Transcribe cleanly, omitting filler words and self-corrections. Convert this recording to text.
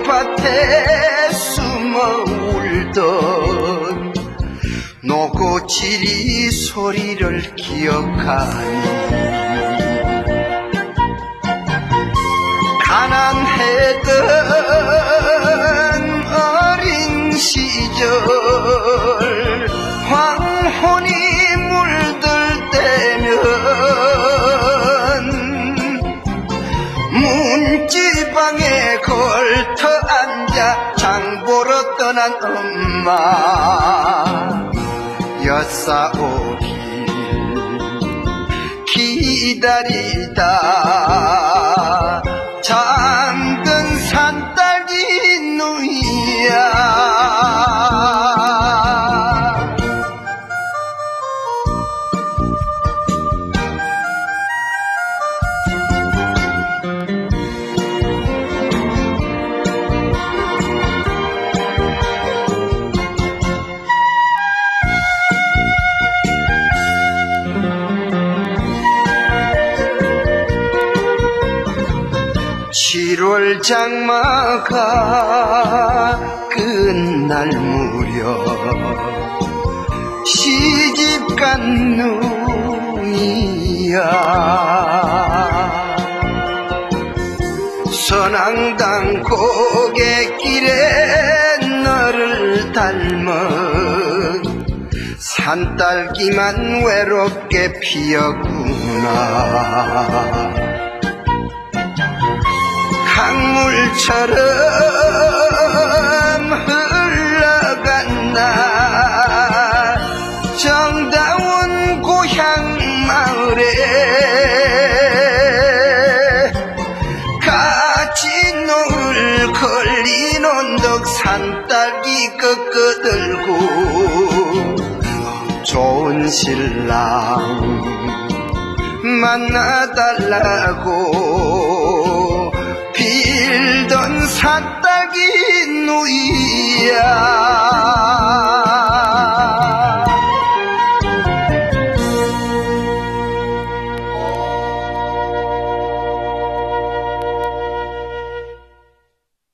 밭에 숨어 울던 노고치리 소리를 기억하니 가난했던 어린 시절 황혼이 물들 때면 문지방에 걸터 앉아 장보러 떠난 엄마 엿사오길 기다리다 잠든 산딸기 누이야. 칠월 장마가 끝날 무렵 시집간 누이야. 선앙당 고갯길에 너를 닮은 산딸기만 외롭게 피었구나. 강물처럼 흘러간다 정다운 고향 마을에 같이 노을 걸린 언덕 산딸기 꺾어들고 좋은 신랑 만나달라고 빌던 산딸기 누이야.